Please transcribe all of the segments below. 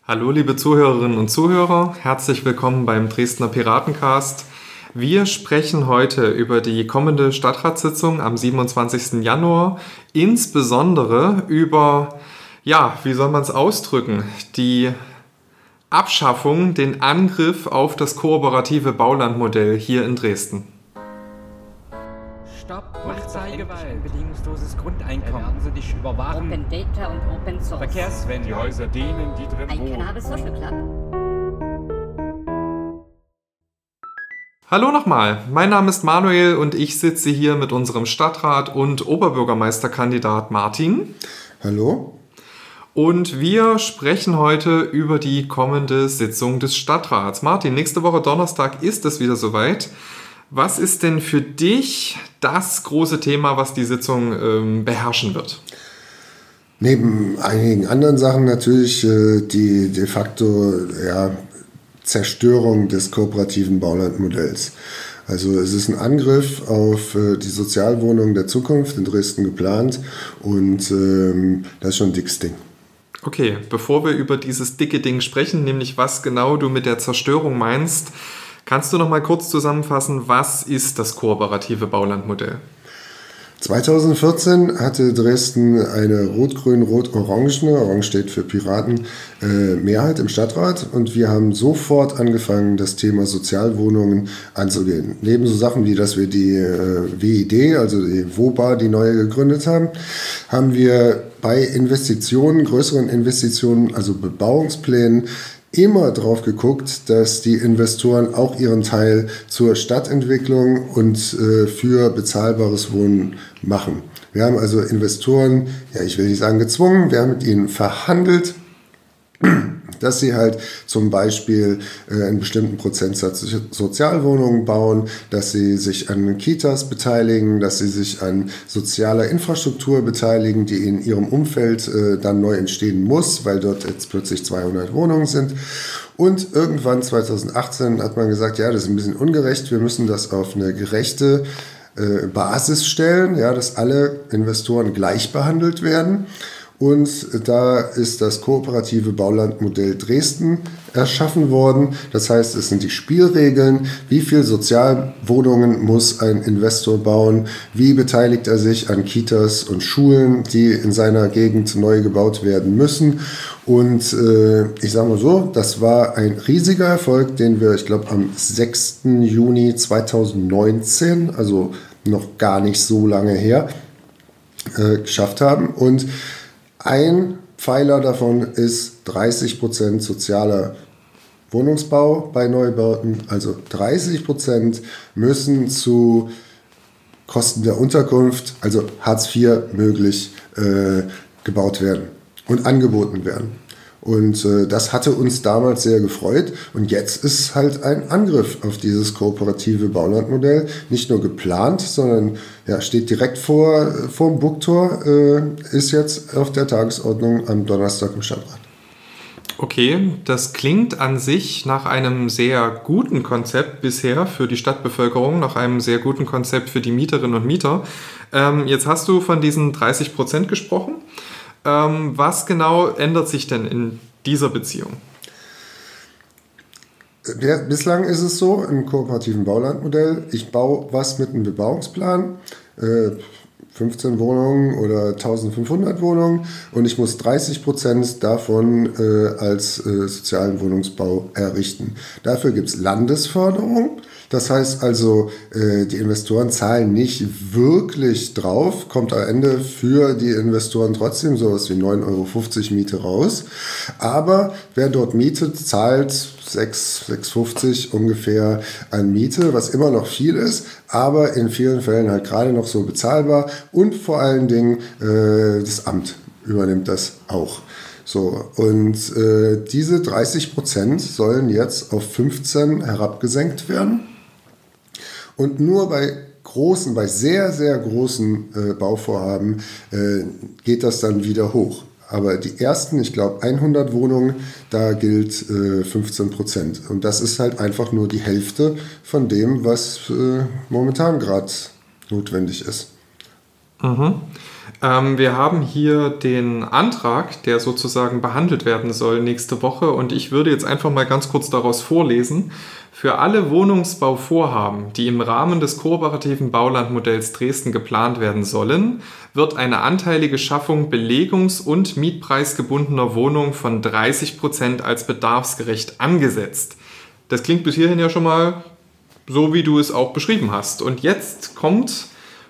Hallo liebe Zuhörerinnen und Zuhörer, herzlich willkommen beim Dresdner Piratencast. Wir sprechen heute über die kommende Stadtratssitzung am 27. Januar, insbesondere über, wie soll man es ausdrücken, die Abschaffung, den Angriff auf das kooperative Baulandmodell hier in Dresden. Stopp, Polizeigewalt, bedingungsloses Grundeinkommen. Werden Sie dich überwachen? Open Data und Open Source. Verkehrswende. Die Häuser denen, die drin Ein wohnen. Cannabis Social Club. Hallo nochmal, mein Name ist Manuel und ich sitze hier mit unserem Stadtrat und Oberbürgermeisterkandidat Martin. Hallo. Und wir sprechen heute über die kommende Sitzung des Stadtrats. Martin, nächste Woche Donnerstag ist es wieder soweit. Was ist denn für dich das große Thema, was die Sitzung beherrschen wird? Neben einigen anderen Sachen natürlich die de facto Zerstörung des kooperativen Baulandmodells. Also es ist ein Angriff auf die Sozialwohnungen der Zukunft in Dresden geplant und das ist schon ein dickes Ding. Okay, bevor wir über dieses dicke Ding sprechen, nämlich was genau du mit der Zerstörung meinst, kannst du noch mal kurz zusammenfassen, was ist das kooperative Baulandmodell? 2014 hatte Dresden eine rot-grün-rot-orangene, Orange steht für Piraten, Mehrheit im Stadtrat und wir haben sofort angefangen, das Thema Sozialwohnungen anzugehen. Neben so Sachen wie, dass wir die WID, also die WOBA, die neue gegründet haben, haben wir bei Investitionen, größeren Investitionen, also Bebauungsplänen, immer drauf geguckt, dass die Investoren auch ihren Teil zur Stadtentwicklung und für bezahlbares Wohnen machen. Wir haben also Investoren, ich will nicht sagen gezwungen, wir haben mit ihnen verhandelt, dass sie halt zum Beispiel einen bestimmten Prozentsatz Sozialwohnungen bauen, dass sie sich an Kitas beteiligen, dass sie sich an sozialer Infrastruktur beteiligen, die in ihrem Umfeld dann neu entstehen muss, weil dort jetzt plötzlich 200 Wohnungen sind. Und irgendwann 2018 hat man gesagt, das ist ein bisschen ungerecht, wir müssen das auf eine gerechte Basis stellen, dass alle Investoren gleich behandelt werden. Und da ist das kooperative Baulandmodell Dresden erschaffen worden. Das heißt, es sind die Spielregeln, wie viel Sozialwohnungen muss ein Investor bauen, wie beteiligt er sich an Kitas und Schulen, die in seiner Gegend neu gebaut werden müssen. Und ich sage mal so, das war ein riesiger Erfolg, den wir, ich glaube, am 6. Juni 2019, also noch gar nicht so lange her, geschafft haben. Und ein Pfeiler davon ist 30% sozialer Wohnungsbau bei Neubauten. Also 30% müssen zu Kosten der Unterkunft, also Hartz IV, möglich gebaut werden und angeboten werden. Und das hatte uns damals sehr gefreut. Und jetzt ist halt ein Angriff auf dieses kooperative Baulandmodell nicht nur geplant, sondern steht direkt vor dem Burgtor, ist jetzt auf der Tagesordnung am Donnerstag im Stadtrat. Okay, das klingt an sich nach einem sehr guten Konzept bisher für die Stadtbevölkerung, nach einem sehr guten Konzept für die Mieterinnen und Mieter. Jetzt hast du von diesen 30% gesprochen. Was genau ändert sich denn in dieser Beziehung? Bislang ist es so, im kooperativen Baulandmodell, ich baue was mit einem Bebauungsplan, 15 Wohnungen oder 1500 Wohnungen und ich muss 30% davon als sozialen Wohnungsbau errichten. Dafür gibt es Landesförderung. Das heißt also, die Investoren zahlen nicht wirklich drauf, kommt am Ende für die Investoren trotzdem sowas wie 9,50 € Miete raus. Aber wer dort mietet, zahlt 6,50 ungefähr an Miete, was immer noch viel ist, aber in vielen Fällen halt gerade noch so bezahlbar und vor allen Dingen das Amt übernimmt das auch. So, und diese 30% sollen jetzt auf 15 herabgesenkt werden. Und nur bei sehr, sehr großen Bauvorhaben geht das dann wieder hoch. Aber die ersten, ich glaube 100 Wohnungen, da gilt 15%. Und das ist halt einfach nur die Hälfte von dem, was momentan gerade notwendig ist. Mhm. Wir haben hier den Antrag, der sozusagen behandelt werden soll nächste Woche, und ich würde jetzt einfach mal ganz kurz daraus vorlesen. Für alle Wohnungsbauvorhaben, die im Rahmen des kooperativen Baulandmodells Dresden geplant werden sollen, wird eine anteilige Schaffung belegungs- und mietpreisgebundener Wohnungen von 30% als bedarfsgerecht angesetzt. Das klingt bis hierhin ja schon mal so, wie du es auch beschrieben hast. Und jetzt kommt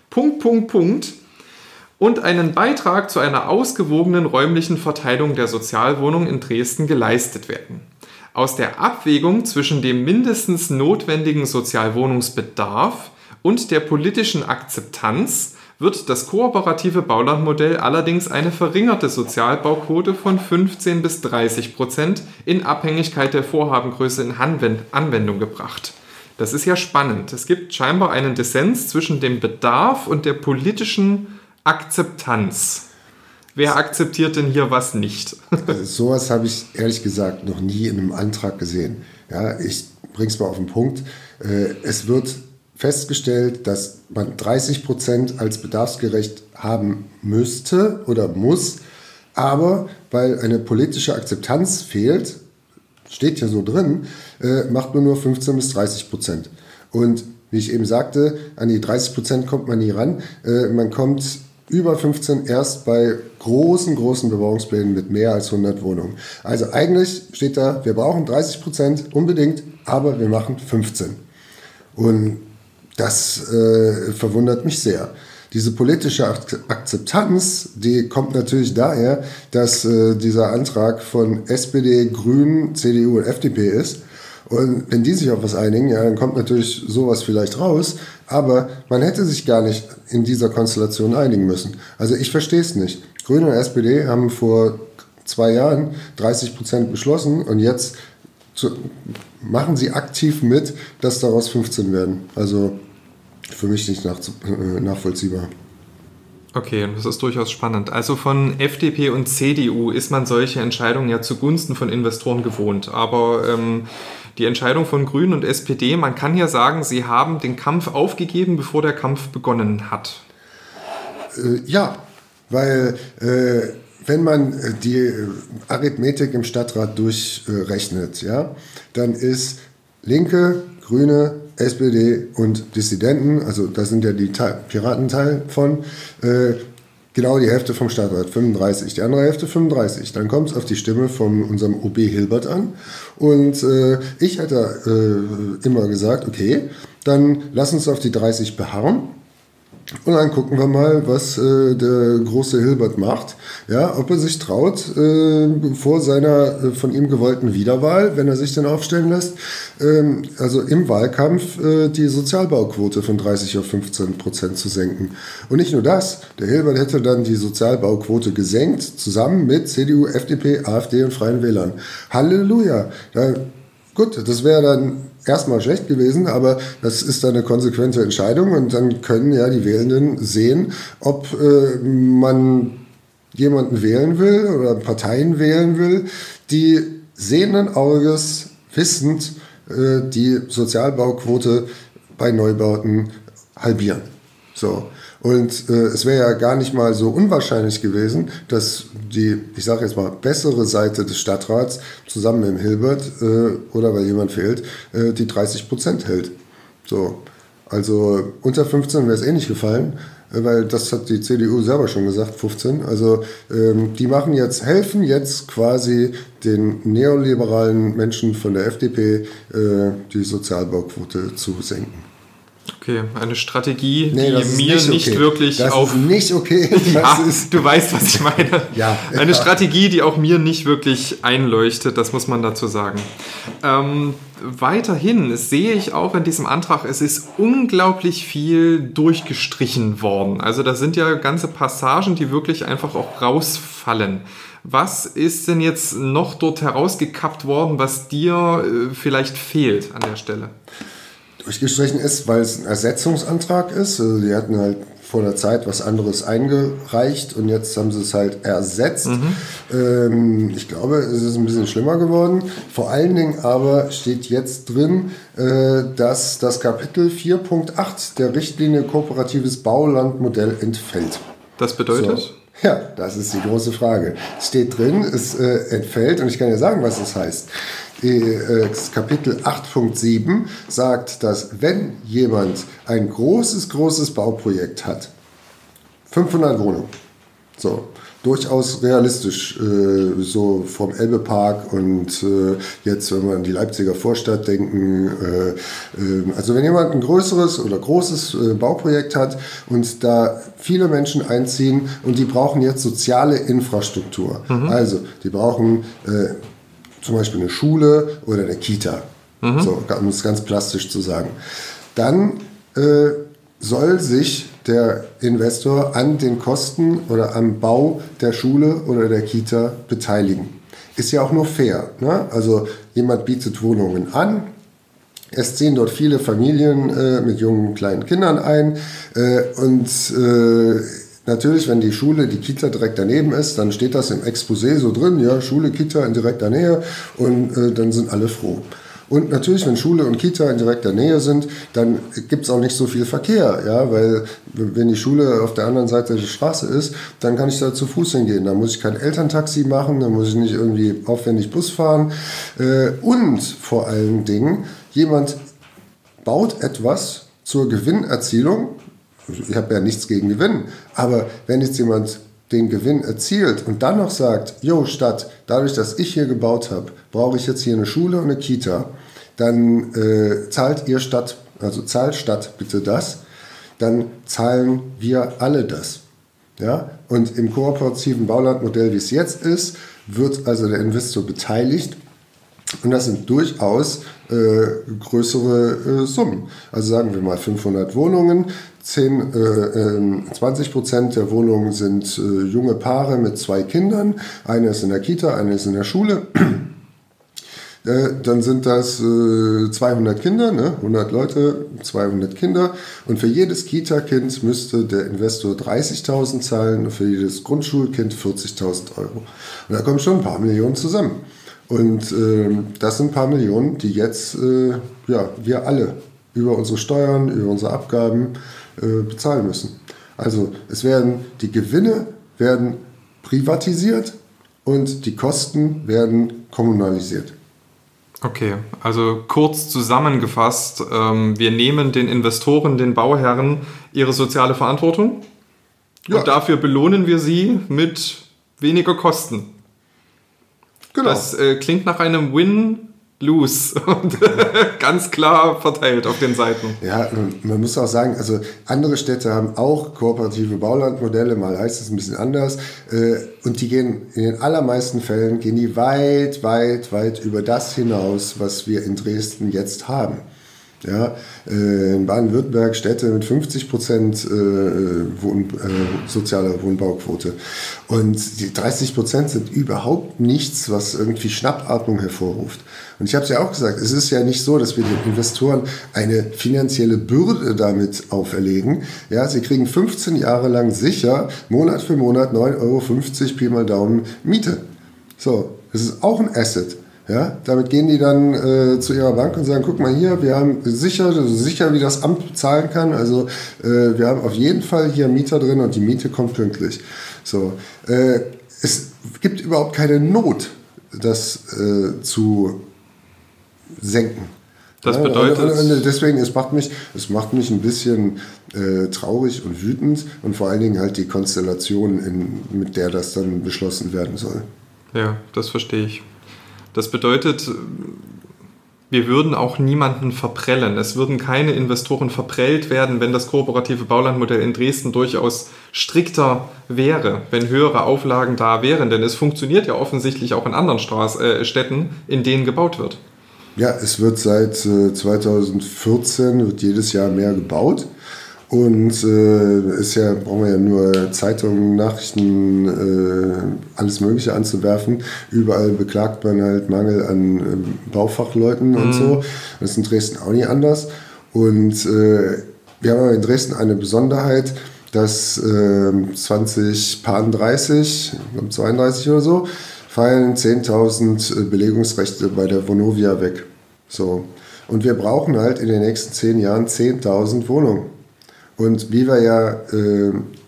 Punkt. Und einen Beitrag zu einer ausgewogenen räumlichen Verteilung der Sozialwohnungen in Dresden geleistet werden. Aus der Abwägung zwischen dem mindestens notwendigen Sozialwohnungsbedarf und der politischen Akzeptanz wird das kooperative Baulandmodell allerdings eine verringerte Sozialbauquote von 15 bis 30% in Abhängigkeit der Vorhabengröße in Anwendung gebracht. Das ist ja spannend. Es gibt scheinbar einen Dissens zwischen dem Bedarf und der politischen Akzeptanz. Wer akzeptiert denn hier was nicht? Sowas habe ich ehrlich gesagt noch nie in einem Antrag gesehen. Ja, ich bringe es mal auf den Punkt. Es wird festgestellt, dass man 30% als bedarfsgerecht haben müsste oder muss, aber weil eine politische Akzeptanz fehlt, steht ja so drin, macht man nur 15 bis 30%. Und wie ich eben sagte, an die 30% kommt man nie ran. Man kommt über 15 erst bei großen Bebauungsplänen mit mehr als 100 Wohnungen. Also eigentlich steht da, wir brauchen 30% unbedingt, aber wir machen 15. Und das verwundert mich sehr. Diese politische Akzeptanz, die kommt natürlich daher, dass dieser Antrag von SPD, Grünen, CDU und FDP ist. Und wenn die sich auf was einigen, ja, dann kommt natürlich sowas vielleicht raus. Aber man hätte sich gar nicht in dieser Konstellation einigen müssen. Also ich verstehe es nicht. Grüne und SPD haben vor 2 Jahren 30% beschlossen und jetzt machen sie aktiv mit, dass daraus 15 werden. Also für mich nicht nachvollziehbar. Okay, das ist durchaus spannend. Also von FDP und CDU ist man solche Entscheidungen ja zugunsten von Investoren gewohnt. Aber die Entscheidung von Grünen und SPD, man kann ja sagen, sie haben den Kampf aufgegeben, bevor der Kampf begonnen hat. Ja, weil wenn man die Arithmetik im Stadtrat durchrechnet, ja, dann ist Linke, Grüne, SPD und Dissidenten, also da sind ja die Piraten Teil von, genau die Hälfte vom Stadtrat, 35, die andere Hälfte 35. Dann kommt es auf die Stimme von unserem OB Hilbert an und ich hätte immer gesagt, okay, dann lass uns auf die 30 beharren. Und dann gucken wir mal, was der große Hilbert macht. Ja, ob er sich traut, vor seiner von ihm gewollten Wiederwahl, wenn er sich denn aufstellen lässt, also im Wahlkampf die Sozialbauquote von 30 auf 15% zu senken. Und nicht nur das, der Hilbert hätte dann die Sozialbauquote gesenkt, zusammen mit CDU, FDP, AfD und Freien Wählern. Halleluja! Gut, das wäre dann erstmal schlecht gewesen, aber das ist dann eine konsequente Entscheidung und dann können ja die Wählenden sehen, ob man jemanden wählen will oder Parteien wählen will, die sehenden Auges wissend die Sozialbauquote bei Neubauten halbieren. So. Und es wäre ja gar nicht mal so unwahrscheinlich gewesen, dass die, ich sage jetzt mal, bessere Seite des Stadtrats zusammen mit dem Hilbert oder weil jemand fehlt, die 30% hält. So. Also unter 15 wäre es eh nicht gefallen, weil das hat die CDU selber schon gesagt, 15. Also die helfen jetzt quasi den neoliberalen Menschen von der FDP die Sozialbauquote zu senken. Okay, eine Strategie, die das mir nicht wirklich das auf... ist nicht okay. Ja, du weißt, was ich meine. Ja. Eine Strategie, die auch mir nicht wirklich einleuchtet, das muss man dazu sagen. Weiterhin sehe ich auch in diesem Antrag, es ist unglaublich viel durchgestrichen worden. Also da sind ja ganze Passagen, die wirklich einfach auch rausfallen. Was ist denn jetzt noch dort herausgekappt worden, was dir vielleicht fehlt an der Stelle? Durchgestrichen ist, weil es ein Ersetzungsantrag ist. Also die hatten halt vor der Zeit was anderes eingereicht und jetzt haben sie es halt ersetzt. Ich glaube, es ist ein bisschen schlimmer geworden. Vor allen Dingen aber steht jetzt drin, dass das Kapitel 4.8 der Richtlinie Kooperatives Baulandmodell entfällt. Das bedeutet? So. Ja, das ist die große Frage. Es steht drin, es entfällt, und ich kann ja sagen, was es heißt. Das Kapitel 8.7 sagt, dass wenn jemand ein großes Bauprojekt hat, 500 Wohnungen, so, durchaus realistisch, so vom Elbepark und jetzt, wenn wir an die Leipziger Vorstadt denken, also wenn jemand ein größeres oder großes Bauprojekt hat und da viele Menschen einziehen und die brauchen jetzt soziale Infrastruktur, also die brauchen zum Beispiel eine Schule oder eine Kita, so, um es ganz plastisch zu sagen, dann soll sich der Investor an den Kosten oder am Bau der Schule oder der Kita beteiligen. Ist ja auch nur fair, ne? Also jemand bietet Wohnungen an, es ziehen dort viele Familien mit jungen, kleinen Kindern ein und natürlich, wenn die Schule, die Kita direkt daneben ist, dann steht das im Exposé so drin, ja, Schule, Kita in direkter Nähe und dann sind alle froh. Und natürlich, wenn Schule und Kita in direkter Nähe sind, dann gibt es auch nicht so viel Verkehr, ja, weil wenn die Schule auf der anderen Seite der Straße ist, dann kann ich da zu Fuß hingehen. Da muss ich kein Elterntaxi machen, da muss ich nicht irgendwie aufwendig Bus fahren. Und vor allen Dingen, jemand baut etwas zur Gewinnerzielung. Ich habe ja nichts gegen Gewinn, aber wenn jetzt jemand den Gewinn erzielt und dann noch sagt, jo Stadt, dadurch, dass ich hier gebaut habe, brauche ich jetzt hier eine Schule und eine Kita, dann zahlt ihr Stadt, also zahlt Stadt bitte das, dann zahlen wir alle das. Ja? Und im kooperativen Baulandmodell, wie es jetzt ist, wird also der Investor beteiligt. Und das sind durchaus größere Summen. Also sagen wir mal 500 Wohnungen, 20% der Wohnungen sind junge Paare mit 2 Kindern. Eine ist in der Kita, eine ist in der Schule. Dann sind das 200 Kinder, ne? 100 Leute, 200 Kinder. Und für jedes Kita-Kind müsste der Investor 30.000 zahlen und für jedes Grundschulkind 40.000 Euro. Und da kommen schon ein paar Millionen zusammen. Und das sind ein paar Millionen, die jetzt wir alle über unsere Steuern, über unsere Abgaben bezahlen müssen. Also die Gewinne werden privatisiert und die Kosten werden kommunalisiert. Okay, also kurz zusammengefasst, wir nehmen den Investoren, den Bauherren, ihre soziale Verantwortung und dafür belohnen wir sie mit weniger Kosten. Genau. Das klingt nach einem Win-Lose und ganz klar verteilt auf den Seiten. Ja, man muss auch sagen, also andere Städte haben auch kooperative Baulandmodelle, mal heißt es ein bisschen anders, und die gehen in den allermeisten Fällen weit, weit, weit über das hinaus, was wir in Dresden jetzt haben. Ja, in Baden-Württemberg Städte mit 50% sozialer Wohnbauquote. Und die 30% sind überhaupt nichts, was irgendwie Schnappatmung hervorruft. Und ich habe es ja auch gesagt, es ist ja nicht so, dass wir den Investoren eine finanzielle Bürde damit auferlegen. Ja, sie kriegen 15 Jahre lang sicher Monat für Monat 9,50 Euro Pi mal Daumen Miete. So, das ist auch ein Asset. Ja, damit gehen die dann zu ihrer Bank und sagen, guck mal hier, wir haben sicher wie das Amt zahlen kann, also wir haben auf jeden Fall hier Mieter drin und die Miete kommt pünktlich. So, es gibt überhaupt keine Not, das zu senken. Das bedeutet... Und deswegen, es macht mich ein bisschen traurig und wütend und vor allen Dingen halt die Konstellation, mit der das dann beschlossen werden soll. Ja, das verstehe ich. Das bedeutet, wir würden auch niemanden verprellen. Es würden keine Investoren verprellt werden, wenn das kooperative Baulandmodell in Dresden durchaus strikter wäre, wenn höhere Auflagen da wären. Denn es funktioniert ja offensichtlich auch in anderen Städten, in denen gebaut wird. Ja, es wird seit 2014 wird jedes Jahr mehr gebaut. Und brauchen wir ja nur Zeitungen, Nachrichten, alles Mögliche anzuwerfen. Überall beklagt man halt Mangel an Baufachleuten und so. Das ist in Dresden auch nicht anders. Und wir haben in Dresden eine Besonderheit, dass 2032 oder so, fallen 10.000 Belegungsrechte bei der Vonovia weg. So. Und wir brauchen halt in den nächsten 10 Jahren 10.000 Wohnungen. Und wie wir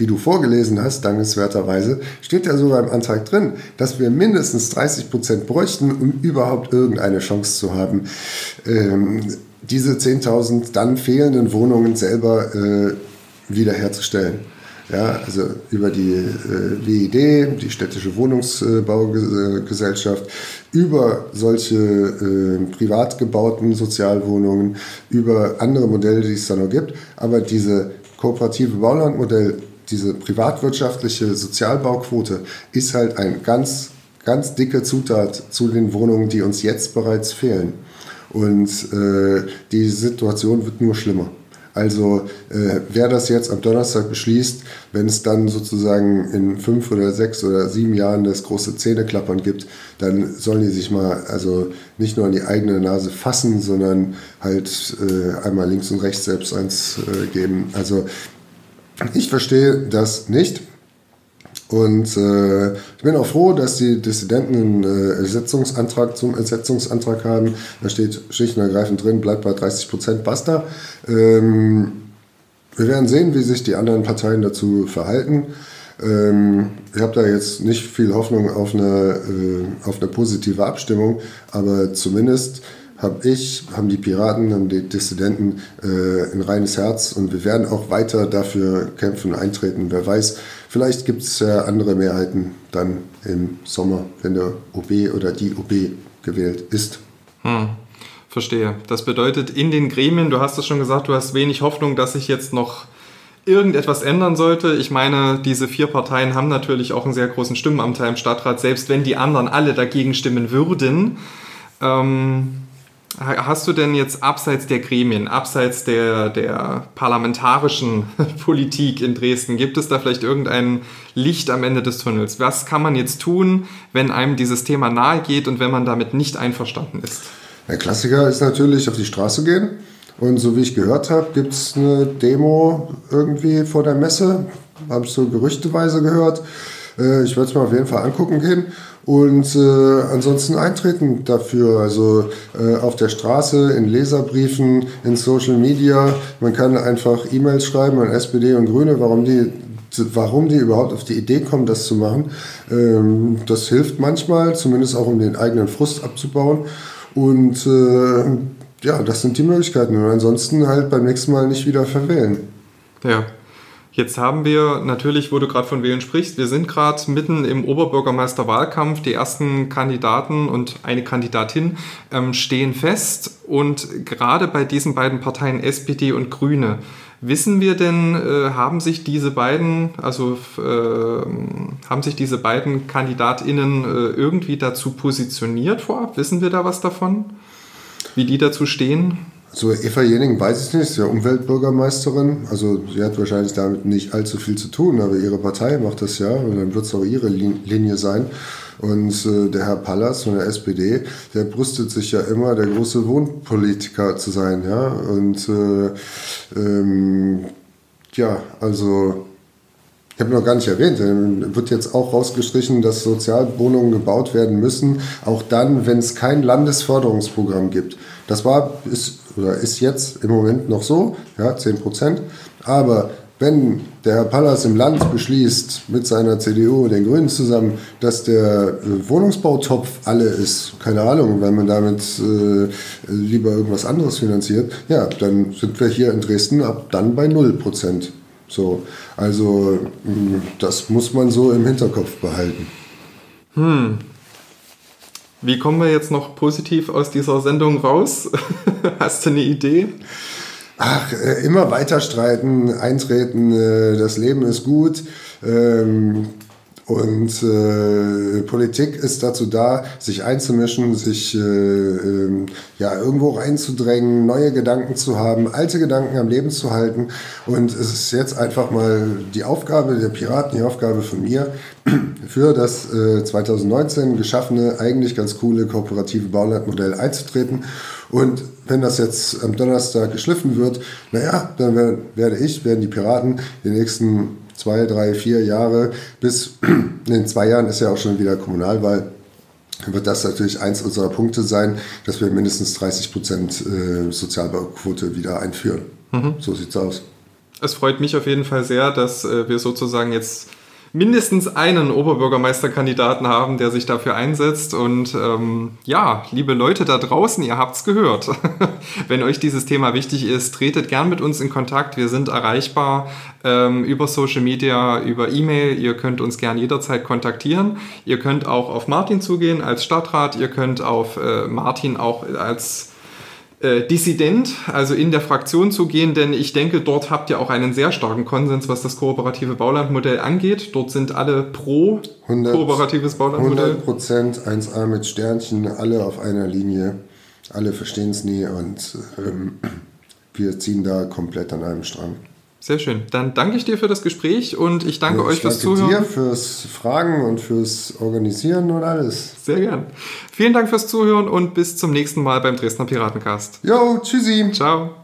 wie du vorgelesen hast, dankenswerterweise, steht ja sogar im Antrag drin, dass wir mindestens 30% bräuchten, um überhaupt irgendeine Chance zu haben, diese 10.000 dann fehlenden Wohnungen selber wiederherzustellen. Ja, also über die WID, die städtische Wohnungsbaugesellschaft, über solche privat gebauten Sozialwohnungen, über andere Modelle, die es da noch gibt. Aber diese kooperative Baulandmodell, diese privatwirtschaftliche Sozialbauquote ist halt ein ganz, ganz dicke Zutat zu den Wohnungen, die uns jetzt bereits fehlen. Und die Situation wird nur schlimmer. Also wer das jetzt am Donnerstag beschließt, wenn es dann sozusagen in 5 oder 6 oder 7 Jahren das große Zähneklappern gibt, dann sollen die sich mal also nicht nur an die eigene Nase fassen, sondern halt einmal links und rechts selbst eins geben. Also ich verstehe das nicht. Und ich bin auch froh, dass die Dissidenten einen Ersetzungsantrag zum Ersetzungsantrag haben. Da steht schlicht und ergreifend drin, bleibt bei 30%, basta. Wir werden sehen, wie sich die anderen Parteien dazu verhalten. Ich habe da jetzt nicht viel Hoffnung auf eine positive Abstimmung, aber zumindest haben die Piraten, haben die Dissidenten ein reines Herz und wir werden auch weiter dafür kämpfen, eintreten. Wer weiß, vielleicht gibt es ja andere Mehrheiten dann im Sommer, wenn der OB oder die OB gewählt ist. Verstehe. Das bedeutet, in den Gremien, du hast es schon gesagt, du hast wenig Hoffnung, dass sich jetzt noch irgendetwas ändern sollte. Ich meine, diese 4 Parteien haben natürlich auch einen sehr großen Stimmenanteil im Stadtrat, selbst wenn die anderen alle dagegen stimmen würden. Hast du denn jetzt abseits der Gremien, abseits der parlamentarischen Politik in Dresden, gibt es da vielleicht irgendein Licht am Ende des Tunnels? Was kann man jetzt tun, wenn einem dieses Thema nahe geht und wenn man damit nicht einverstanden ist? Der Klassiker ist natürlich auf die Straße gehen. Und so wie ich gehört habe, gibt es eine Demo irgendwie vor der Messe. Habe ich so gerüchteweise gehört. Ich werde es mir auf jeden Fall angucken gehen. Und ansonsten eintreten dafür, also auf der Straße, in Leserbriefen, in Social Media. Man kann einfach E-Mails schreiben an SPD und Grüne, warum die überhaupt auf die Idee kommen, das zu machen. Das hilft manchmal, zumindest auch um den eigenen Frust abzubauen. Und ja, das sind die Möglichkeiten. Und ansonsten halt beim nächsten Mal nicht wieder verwählen. Ja. Jetzt haben wir natürlich, wo du gerade von Wählen sprichst, wir sind gerade mitten im Oberbürgermeisterwahlkampf. Die ersten Kandidaten und eine Kandidatin stehen fest. Und gerade bei diesen beiden Parteien, SPD und Grüne, wissen wir denn, haben sich diese beiden KandidatInnen irgendwie dazu positioniert vorab? Wissen wir da was davon? Wie die dazu stehen? So, Eva Jening weiß ich nicht, ist ja Umweltbürgermeisterin, also sie hat wahrscheinlich damit nicht allzu viel zu tun, aber ihre Partei macht das ja und dann wird es auch ihre Linie sein. Und der Herr Pallas von der SPD, der brüstet sich ja immer, der große Wohnpolitiker zu sein, ja, und ja, also ich habe noch gar nicht erwähnt, wird jetzt auch rausgestrichen, dass Sozialwohnungen gebaut werden müssen, auch dann, wenn es kein Landesförderungsprogramm gibt. Das ist jetzt im Moment noch so, ja, 10%. Aber wenn der Herr Pallas im Land beschließt, mit seiner CDU und den Grünen zusammen, dass der Wohnungsbautopf alle ist, keine Ahnung, weil man damit lieber irgendwas anderes finanziert, ja, dann sind wir hier in Dresden ab dann bei 0%. So, also das muss man so im Hinterkopf behalten. Wie kommen wir jetzt noch positiv aus dieser Sendung raus? Hast du eine Idee? Ach, immer weiter streiten, eintreten, das Leben ist gut. Und Politik ist dazu da, sich einzumischen, sich irgendwo reinzudrängen, neue Gedanken zu haben, alte Gedanken am Leben zu halten. Und es ist jetzt einfach mal die Aufgabe der Piraten, die Aufgabe von mir, für das 2019 geschaffene, eigentlich ganz coole kooperative Baulandmodell einzutreten. Und wenn das jetzt am Donnerstag geschliffen wird, naja, dann werden die Piraten die nächsten 2, 3, 4 Jahre, bis in 2 Jahren ist ja auch schon wieder Kommunalwahl, wird das natürlich eins unserer Punkte sein, dass wir mindestens 30% Sozialbauquote wieder einführen. So sieht's aus. Es freut mich auf jeden Fall sehr, dass wir sozusagen jetzt mindestens einen Oberbürgermeisterkandidaten haben, der sich dafür einsetzt. Und ja, liebe Leute da draußen, ihr habt's gehört. Wenn euch dieses Thema wichtig ist, tretet gern mit uns in Kontakt. Wir sind erreichbar über Social Media, über E-Mail. Ihr könnt uns gern jederzeit kontaktieren. Ihr könnt auch auf Martin zugehen als Stadtrat. Ihr könnt auf Martin auch als Dissident, also in der Fraktion zu gehen, denn ich denke, dort habt ihr auch einen sehr starken Konsens, was das kooperative Baulandmodell angeht. Dort sind alle pro kooperatives Baulandmodell. 100% 1A mit Sternchen, alle auf einer Linie, alle verstehen es nie und wir ziehen da komplett an einem Strang. Sehr schön. Dann danke ich dir für das Gespräch und ich danke euch fürs Zuhören. Ich danke dir fürs Fragen und fürs Organisieren und alles. Sehr gern. Vielen Dank fürs Zuhören und bis zum nächsten Mal beim Dresdner Piratencast. Jo, tschüssi. Ciao.